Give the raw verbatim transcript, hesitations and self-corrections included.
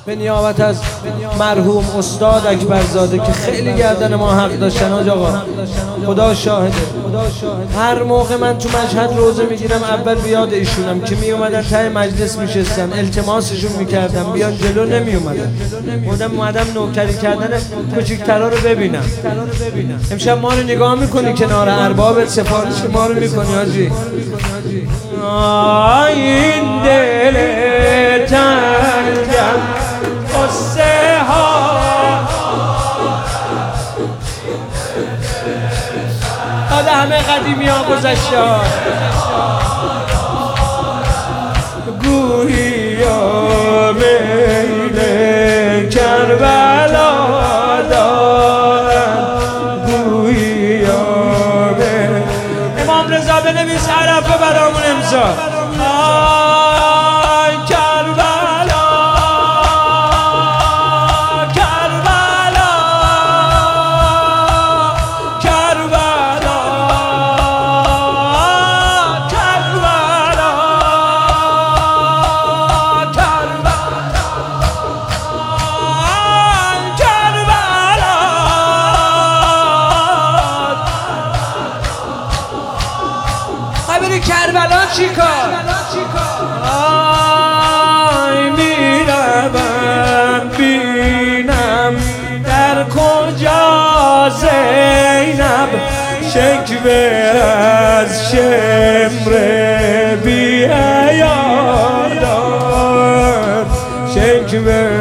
به نیابت از مرحوم استاد اکبرزاده که خیلی گردن ما حق داشتن. آج آقا خدا شاهده، هر موقع من تو مشهد روزه میگیرم اول بیاد ایشونم که می اومدن ته مجلس میشستن، التماسشون میکردم بیان جلو، نمی اومدن. بودم اومدم نوکری کردن کوچیک‌ترا رو ببینم. امشب ما رو نگاه میکنی کنار ارباب سفارش ما رو میکنی حاجی. این دل تنگم قصه ها داده همه قدیمی ها گذشته ها گویی یا میل کربلا دارم، گویی یا میل. امام رضا بنویس عرفه برامون امضا. بری کربلا چی کار؟ آی میرم بینم در کجا زینب شکوه از شمر بی حیا دارد، شکوه